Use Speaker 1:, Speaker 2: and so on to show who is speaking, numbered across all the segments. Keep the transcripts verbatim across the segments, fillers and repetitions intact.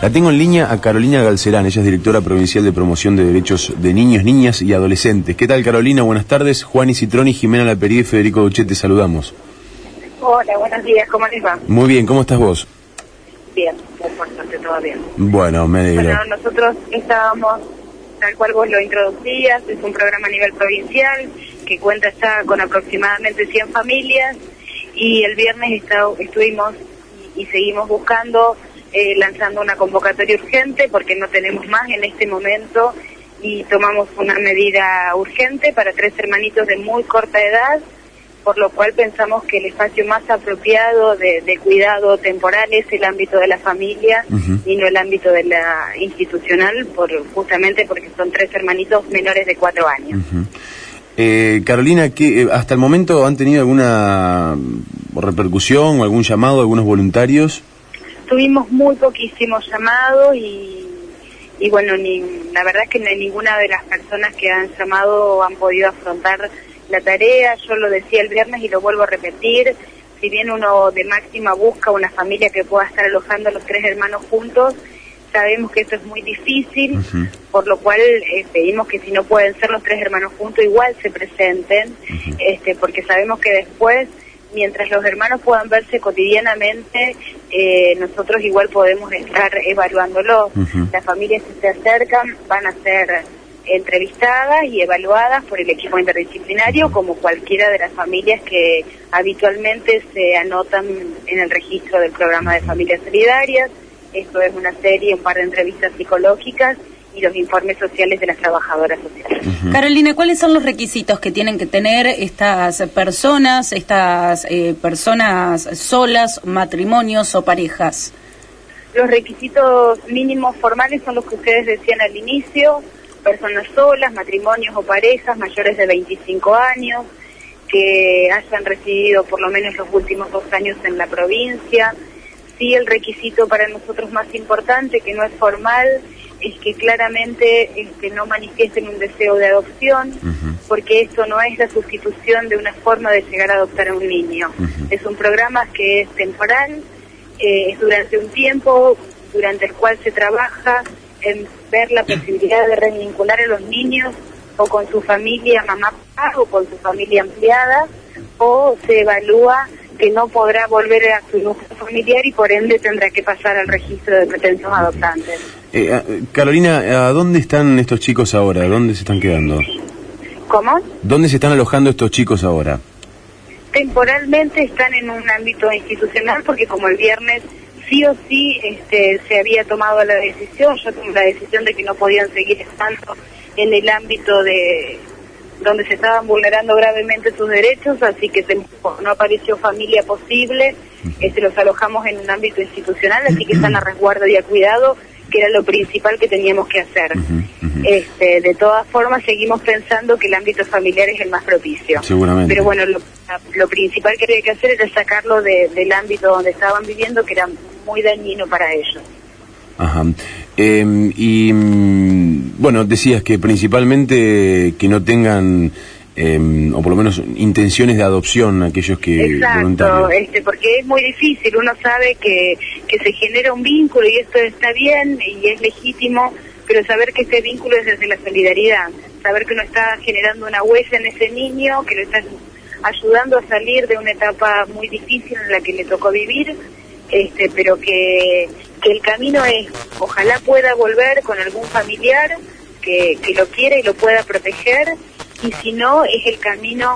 Speaker 1: La tengo en línea a Carolina Galcerán, ella es directora provincial de promoción de derechos de niños, niñas y adolescentes. ¿Qué tal, Carolina? Buenas tardes. Juan Citroni, Jimena Laperí y Federico Duchet, te saludamos.
Speaker 2: Hola, buenos días, ¿cómo les va?
Speaker 1: Muy bien, ¿cómo estás vos?
Speaker 2: Bien, por suerte, todo bien.
Speaker 1: Bueno, me alegro.
Speaker 2: Bueno, nosotros estábamos, tal cual vos lo introducías, es un programa a nivel provincial que cuenta ya con aproximadamente cien familias y el viernes está, estuvimos y, y seguimos buscando, eh, lanzando una convocatoria urgente porque no tenemos más en este momento y tomamos una medida urgente para tres hermanitos de muy corta edad, por lo cual pensamos que el espacio más apropiado de, de cuidado temporal es el ámbito de la familia uh-huh. y no el ámbito de la institucional, por justamente porque son tres hermanitos menores de cuatro años.
Speaker 1: Uh-huh. eh, Carolina, ¿qué, ¿hasta el momento han tenido alguna repercusión o algún llamado de algunos voluntarios?
Speaker 2: Tuvimos muy poquísimos llamados y, y bueno, ni, la verdad es que ninguna de las personas que han llamado han podido afrontar la tarea. Yo lo decía el viernes y lo vuelvo a repetir, si bien uno de máxima busca una familia que pueda estar alojando a los tres hermanos juntos, sabemos que esto es muy difícil, uh-huh. por lo cual eh, pedimos que si no pueden ser los tres hermanos juntos, igual se presenten, uh-huh. este, porque sabemos que después, mientras los hermanos puedan verse cotidianamente, eh, nosotros igual podemos estar evaluándolos. Uh-huh. Las familias que se acercan van a ser entrevistadas y evaluadas por el equipo interdisciplinario como cualquiera de las familias que habitualmente se anotan en el registro del programa de familias solidarias. Esto es una serie, un par de entrevistas psicológicas y los informes sociales de las trabajadoras sociales.
Speaker 3: Uh-huh. Carolina, ¿cuáles son los requisitos que tienen que tener estas personas, estas eh, personas solas, matrimonios o parejas?
Speaker 2: Los requisitos mínimos formales son los que ustedes decían al inicio: personas solas, matrimonios o parejas mayores de veinticinco años, que hayan residido por lo menos los últimos dos años en la provincia. Sí, el requisito para nosotros más importante, que no es formal, es que claramente este, no manifiesten un deseo de adopción, uh-huh. porque esto no es la sustitución de una forma de llegar a adoptar a un niño. Uh-huh. Es un programa que es temporal, eh, es durante un tiempo durante el cual se trabaja en ver la posibilidad de revincular a los niños o con su familia mamá papá o con su familia ampliada, o se evalúa que no podrá volver a su núcleo familiar y por ende tendrá que pasar al registro de pretensos adoptantes.
Speaker 1: Eh, Carolina, ¿a dónde están estos chicos ahora? ¿Dónde se están quedando?
Speaker 2: ¿Cómo?
Speaker 1: ¿Dónde se están alojando estos chicos ahora?
Speaker 2: Temporalmente están en un ámbito institucional porque como el viernes sí o sí este, se había tomado la decisión, yo tomé la decisión de que no podían seguir estando en el ámbito de donde se estaban vulnerando gravemente sus derechos, así que se, no apareció familia posible, este, los alojamos en un ámbito institucional, así que están a resguardo y a cuidado, que era lo principal que teníamos que hacer. Este, de todas formas seguimos pensando que el ámbito familiar es el más propicio.
Speaker 1: Seguramente.
Speaker 2: Pero bueno, lo, lo principal que había que hacer era sacarlo de, del ámbito donde estaban viviendo, que era muy dañino para ellos.
Speaker 1: Ajá. Eh, y bueno, decías que principalmente que no tengan eh, o por lo menos intenciones de adopción aquellos que
Speaker 2: Exacto,
Speaker 1: voluntarios.
Speaker 2: este, porque es muy difícil, uno sabe que, que se genera un vínculo y esto está bien y es legítimo, pero saber que ese vínculo es desde la solidaridad, saber que uno está generando una huella en ese niño, que lo está ayudando a salir de una etapa muy difícil en la que le tocó vivir, este, pero que, que el camino es, ojalá pueda volver con algún familiar que, que lo quiera y lo pueda proteger, y si no, es el camino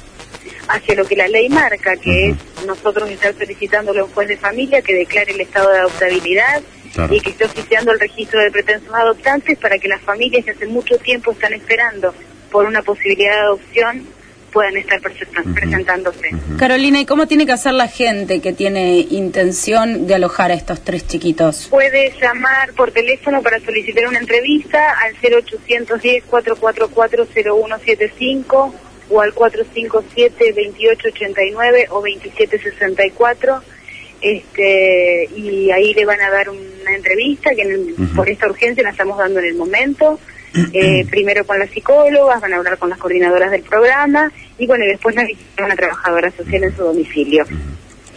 Speaker 2: hacia lo que la ley marca, que uh-huh. es nosotros estar solicitándole a un juez de familia que declare el estado de adoptabilidad, claro. y que esté oficiando el registro de pretensos adoptantes para que las familias que hace mucho tiempo están esperando por una posibilidad de adopción puedan estar present- presentándose.
Speaker 3: Uh-huh. Carolina, ¿y cómo tiene que hacer la gente que tiene intención de alojar a estos tres chiquitos?
Speaker 2: Puede llamar por teléfono para solicitar una entrevista al cero ochocientos diez, cuatrocientos cuarenta y cuatro, cero uno setenta y cinco o al cuatro cinco siete, veintiocho ochenta y nueve o veintisiete sesenta y cuatro, este, y ahí le van a dar una entrevista que en, uh-huh. por esta urgencia la estamos dando en el momento. Eh, primero con las psicólogas, van a hablar con las coordinadoras del programa y bueno, y después nos visitan una trabajadora social en su domicilio.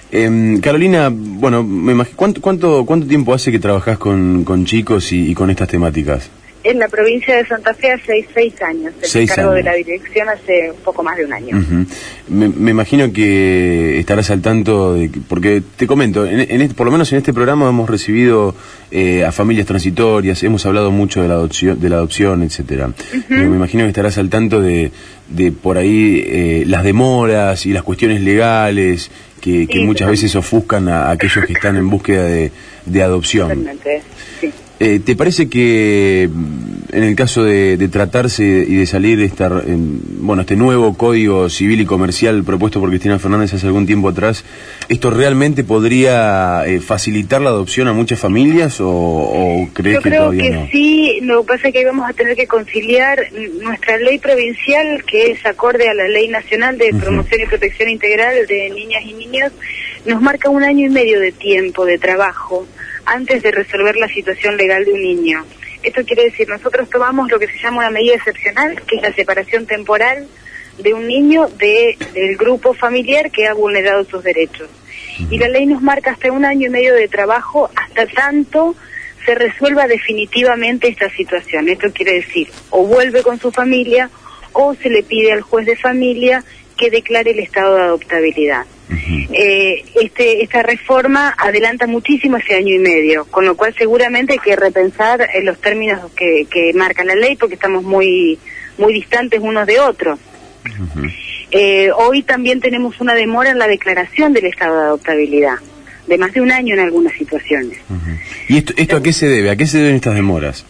Speaker 1: Eh, Carolina, bueno, me imagino, ¿cuánto, cuánto, ¿cuánto tiempo hace que trabajás con, con chicos y, y con estas temáticas?
Speaker 2: En la provincia de Santa Fe hace seis años. El cargo de la dirección hace un poco más de un año.
Speaker 1: Uh-huh. me, me imagino que estarás al tanto, de que, porque te comento, en, en este, por lo menos en este programa hemos recibido eh, a familias transitorias, hemos hablado mucho de la adopción, de la adopción, etcétera. Uh-huh. Me, me imagino que estarás al tanto de, de por ahí eh, las demoras y las cuestiones legales que, que sí, muchas veces ofuscan a, a aquellos que están en búsqueda de, de adopción.
Speaker 2: Totalmente, sí.
Speaker 1: Eh, ¿Te parece que en el caso de, de tratarse y de salir esta, eh, bueno, este nuevo Código Civil y Comercial propuesto por Cristina Fernández hace algún tiempo atrás, esto realmente podría eh, facilitar la adopción a muchas familias o, o crees
Speaker 2: Yo
Speaker 1: que
Speaker 2: creo
Speaker 1: todavía
Speaker 2: que
Speaker 1: no?
Speaker 2: Sí, lo que pasa es que vamos a tener que conciliar nuestra ley provincial, que es acorde a la Ley Nacional de uh-huh. Promoción y Protección Integral de Niñas y Niños, nos marca un año y medio de tiempo de trabajo antes de resolver la situación legal de un niño. Esto quiere decir, nosotros tomamos lo que se llama una medida excepcional, que es la separación temporal de un niño de, del grupo familiar que ha vulnerado sus derechos. Y la ley nos marca hasta un año y medio de trabajo, hasta tanto se resuelva definitivamente esta situación. Esto quiere decir, o vuelve con su familia, o se le pide al juez de familia que declare el estado de adoptabilidad. Uh-huh. Eh, este, esta reforma adelanta muchísimo ese año y medio, con lo cual seguramente hay que repensar eh, los términos que, que marca la ley, porque estamos muy, muy distantes unos de otros. Uh-huh. Eh, hoy también tenemos una demora en la declaración del estado de adoptabilidad, de más de un año en algunas situaciones.
Speaker 1: Uh-huh. ¿Y esto, esto a qué se debe? ¿A qué se deben estas demoras?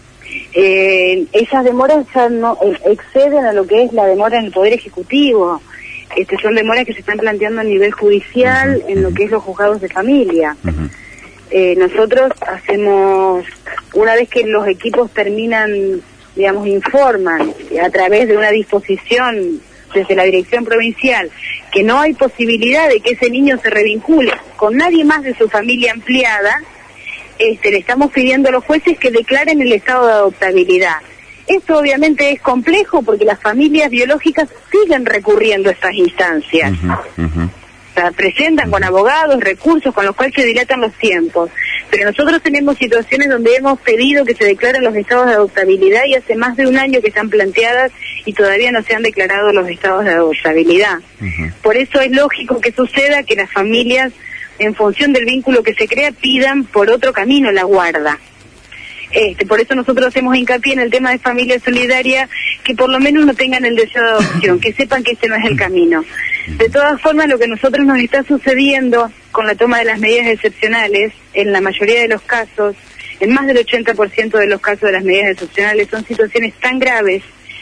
Speaker 2: Eh, esas demoras ya no eh, exceden a lo que es la demora en el Poder Ejecutivo. Este, son demoras que se están planteando a nivel judicial, uh-huh, en lo que es los juzgados de familia. Uh-huh. Eh, nosotros hacemos, una vez que los equipos terminan, digamos, informan a través de una disposición desde la dirección provincial que no hay posibilidad de que ese niño se revincule con nadie más de su familia ampliada, este, le estamos pidiendo a los jueces que declaren el estado de adoptabilidad. Esto obviamente es complejo porque las familias biológicas siguen recurriendo a estas instancias. Uh-huh, uh-huh. O sea, presentan uh-huh. con abogados, recursos con los cuales se dilatan los tiempos. Pero nosotros tenemos situaciones donde hemos pedido que se declaren los estados de adoptabilidad y hace más de un año que están planteadas y todavía no se han declarado los estados de adoptabilidad. Uh-huh. Por eso es lógico que suceda que las familias, en función del vínculo que se crea, pidan por otro camino la guarda. Este, por eso nosotros hacemos hincapié en el tema de familia solidaria, que por lo menos no tengan el deseo de adopción, que sepan que ese no es el camino. De todas formas, lo que a nosotros nos está sucediendo con la toma de las medidas excepcionales, en la mayoría de los casos, en más del ochenta por ciento de los casos de las medidas excepcionales, son situaciones tan graves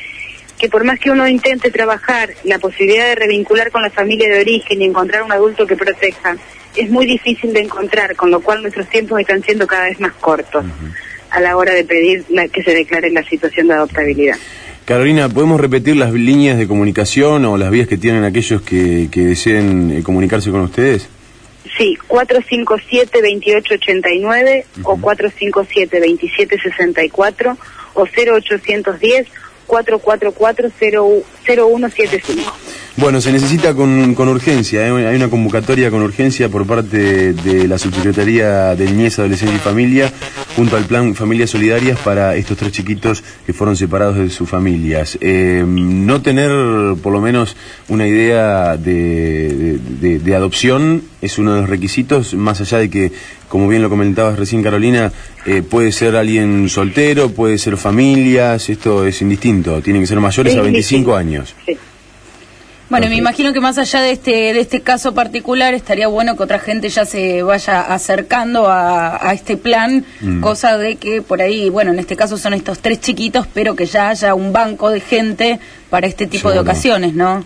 Speaker 2: que por más que uno intente trabajar la posibilidad de revincular con la familia de origen y encontrar un adulto que proteja, es muy difícil de encontrar, con lo cual nuestros tiempos están siendo cada vez más cortos. Uh-huh. A la hora de pedir la, que se declare la situación de adoptabilidad.
Speaker 1: Carolina, ¿podemos repetir las líneas de comunicación o las vías que tienen aquellos que, que deseen eh, comunicarse con ustedes?
Speaker 2: Sí, cuatro cinco siete, veintiocho ochenta y nueve uh-huh. o cuatro cinco siete, veintisiete sesenta y cuatro o cero ochocientos diez, cuatro cuatro cuatro, cero uno siete cinco.
Speaker 1: Bueno, se necesita con, con urgencia, ¿eh? Hay una convocatoria con urgencia por parte de la Subsecretaría de Niñez, Adolescencia y Familia, junto al Plan Familias Solidarias para estos tres chiquitos que fueron separados de sus familias. Eh, no tener, por lo menos, una idea de, de, de, de adopción es uno de los requisitos, más allá de que, como bien lo comentabas recién, Carolina, eh, puede ser alguien soltero, puede ser familias, esto es indistinto, tienen que ser mayores sí, a veinticinco sí. años. Sí.
Speaker 3: Bueno, me imagino que más allá de este de este caso particular, estaría bueno que otra gente ya se vaya acercando a, a este plan, mm. cosa de que por ahí, bueno, en este caso son estos tres chiquitos, pero que ya haya un banco de gente para este tipo sí, de ocasiones, ¿no?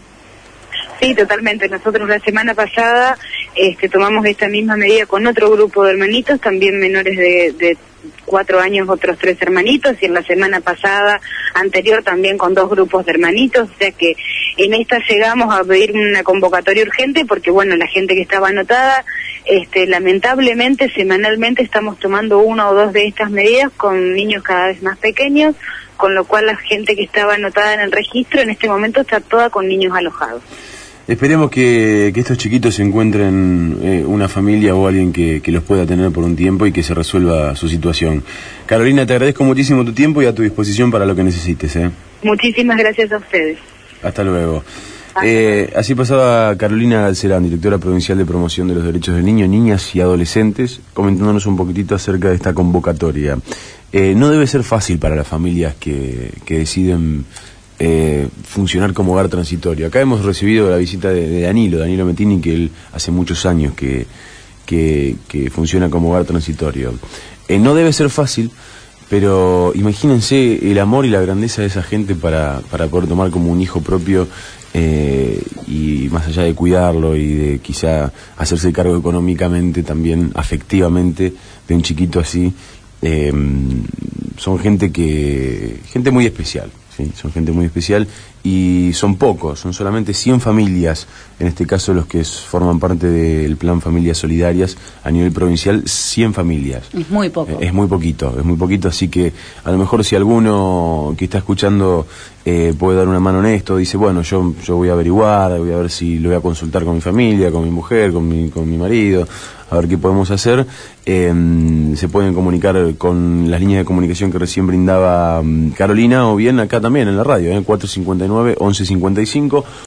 Speaker 2: Sí, totalmente. Nosotros la semana pasada este, tomamos esta misma medida con otro grupo de hermanitos, también menores de, de cuatro años, otros tres hermanitos, y en la semana pasada anterior también con dos grupos de hermanitos, o sea que en esta llegamos a pedir una convocatoria urgente porque, bueno, la gente que estaba anotada, este, lamentablemente, semanalmente estamos tomando una o dos de estas medidas con niños cada vez más pequeños, con lo cual la gente que estaba anotada en el registro en este momento está toda con niños alojados.
Speaker 1: Esperemos que, que estos chiquitos encuentren eh, una familia o alguien que, que los pueda tener por un tiempo y que se resuelva su situación. Carolina, te agradezco muchísimo tu tiempo y a tu disposición para lo que necesites. ¿eh?
Speaker 2: Muchísimas gracias a ustedes.
Speaker 1: Hasta luego. Eh, así pasaba Carolina Galcerán, directora provincial de promoción de los derechos del niño, niñas y adolescentes, comentándonos un poquitito acerca de esta convocatoria. Eh, no debe ser fácil para las familias que, que deciden eh, funcionar como hogar transitorio. Acá hemos recibido la visita de, de Danilo, Danilo Mettini, que él hace muchos años que, que, que funciona como hogar transitorio. Eh, no debe ser fácil, pero imagínense el amor y la grandeza de esa gente para, para poder tomar como un hijo propio, eh, y más allá de cuidarlo y de quizá hacerse cargo económicamente, también afectivamente de un chiquito así. Eh, son gente que gente muy especial, ¿sí? Son gente muy especial y son pocos, son solamente cien familias, en este caso los que forman parte del plan Familias Solidarias a nivel provincial, cien familias.
Speaker 3: Es muy poco.
Speaker 1: Eh, es muy poquito, es muy poquito, así que a lo mejor si alguno que está escuchando eh, puede dar una mano en esto, dice, bueno, yo yo voy a averiguar, voy a ver si lo voy a consultar con mi familia, con mi mujer, con mi, con mi marido, a ver qué podemos hacer. Eh, se pueden comunicar con las líneas de comunicación que recién brindaba um, Carolina, o bien acá también en la radio, ¿eh? cuatro cinco nueve, once cincuenta y cinco.